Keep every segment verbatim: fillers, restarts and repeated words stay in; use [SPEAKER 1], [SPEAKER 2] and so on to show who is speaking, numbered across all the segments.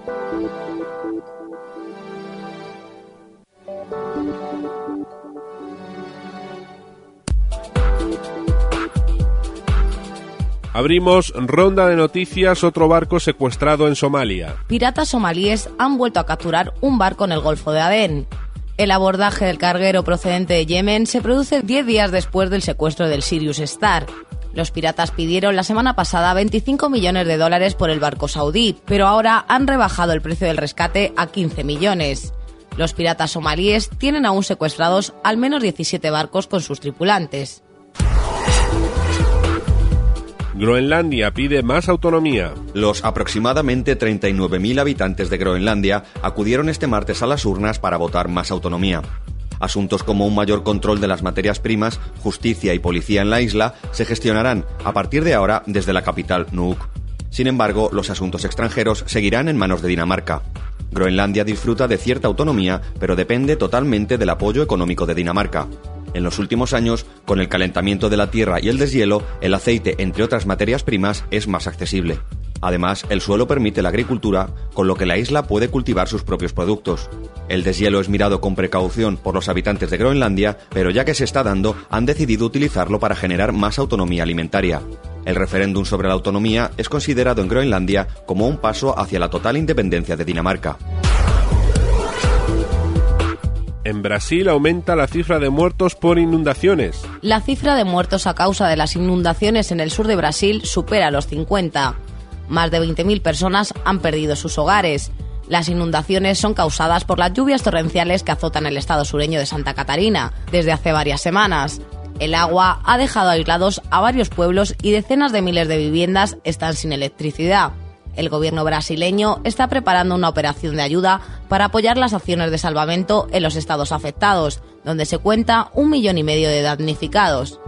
[SPEAKER 1] Abrimos ronda de noticias, otro barco secuestrado en Somalia.
[SPEAKER 2] Piratas somalíes han vuelto a capturar un barco en el Golfo de Adén. El abordaje del carguero procedente de Yemen se produce diez días después del secuestro del Sirius Star. Los piratas pidieron la semana pasada veinticinco millones de dólares por el barco saudí, pero ahora han rebajado el precio del rescate a quince millones. Los piratas somalíes tienen aún secuestrados al menos diecisiete barcos con sus tripulantes.
[SPEAKER 1] Groenlandia pide más autonomía.
[SPEAKER 3] Los aproximadamente treinta y nueve mil habitantes de Groenlandia acudieron este martes a las urnas para votar más autonomía. Asuntos como un mayor control de las materias primas, justicia y policía en la isla se gestionarán a partir de ahora desde la capital Nuuk. Sin embargo, los asuntos extranjeros seguirán en manos de Dinamarca. Groenlandia disfruta de cierta autonomía, pero depende totalmente del apoyo económico de Dinamarca. En los últimos años, con el calentamiento de la tierra y el deshielo, el aceite, entre otras materias primas, es más accesible. Además, el suelo permite la agricultura, con lo que la isla puede cultivar sus propios productos. El deshielo es mirado con precaución por los habitantes de Groenlandia, pero ya que se está dando, han decidido utilizarlo para generar más autonomía alimentaria. El referéndum sobre la autonomía es considerado en Groenlandia como un paso hacia la total independencia de Dinamarca.
[SPEAKER 1] En Brasil aumenta la cifra de muertos por inundaciones.
[SPEAKER 2] La cifra de muertos a causa de las inundaciones en el sur de Brasil supera los cincuenta. Más de veinte mil personas han perdido sus hogares. Las inundaciones son causadas por las lluvias torrenciales que azotan el estado sureño de Santa Catarina desde hace varias semanas. El agua ha dejado aislados a varios pueblos y decenas de miles de viviendas están sin electricidad. El gobierno brasileño está preparando una operación de ayuda para apoyar las acciones de salvamento en los estados afectados, donde se cuenta un millón y medio de damnificados.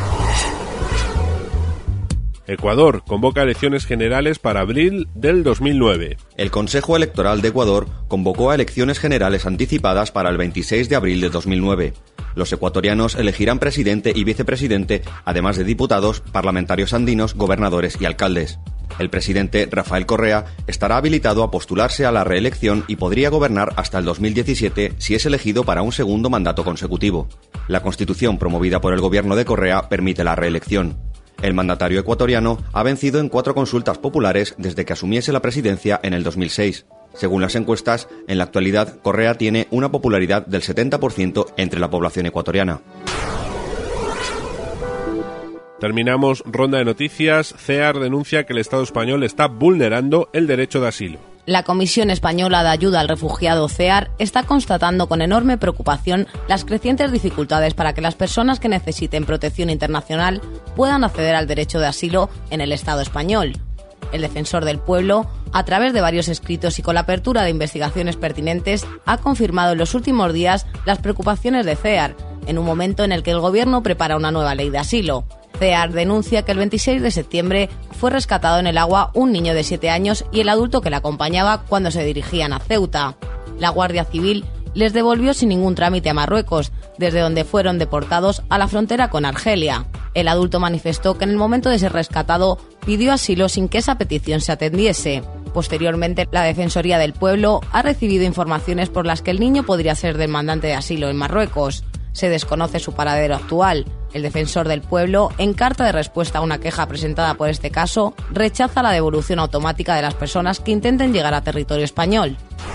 [SPEAKER 1] Ecuador convoca elecciones generales para abril del dos mil nueve.
[SPEAKER 3] El Consejo Electoral de Ecuador convocó a elecciones generales anticipadas para el veintiséis de abril de dos mil nueve. Los ecuatorianos elegirán presidente y vicepresidente, además de diputados, parlamentarios andinos, gobernadores y alcaldes. El presidente Rafael Correa estará habilitado a postularse a la reelección y podría gobernar hasta el dos mil diecisiete si es elegido para un segundo mandato consecutivo. La Constitución promovida por el gobierno de Correa permite la reelección. El mandatario ecuatoriano ha vencido en cuatro consultas populares desde que asumiese la presidencia en el dos mil seis. Según las encuestas, en la actualidad Correa tiene una popularidad del setenta por ciento entre la población ecuatoriana.
[SPEAKER 1] Terminamos ronda de noticias. CEAR denuncia que el Estado español está vulnerando el derecho de asilo.
[SPEAKER 2] La Comisión Española de Ayuda al Refugiado CEAR está constatando con enorme preocupación las crecientes dificultades para que las personas que necesiten protección internacional puedan acceder al derecho de asilo en el Estado español. El Defensor del Pueblo, a través de varios escritos y con la apertura de investigaciones pertinentes, ha confirmado en los últimos días las preocupaciones de CEAR, en un momento en el que el Gobierno prepara una nueva ley de asilo. CEAR denuncia que el veintiséis de septiembre fue rescatado en el agua un niño de siete años y el adulto que le acompañaba cuando se dirigían a Ceuta. La Guardia Civil les devolvió sin ningún trámite a Marruecos, desde donde fueron deportados a la frontera con Argelia. El adulto manifestó que en el momento de ser rescatado pidió asilo sin que esa petición se atendiese. Posteriormente, la Defensoría del Pueblo ha recibido informaciones por las que el niño podría ser demandante de asilo en Marruecos. Se desconoce su paradero actual. El Defensor del Pueblo, en carta de respuesta a una queja presentada por este caso, rechaza la devolución automática de las personas que intenten llegar a territorio español.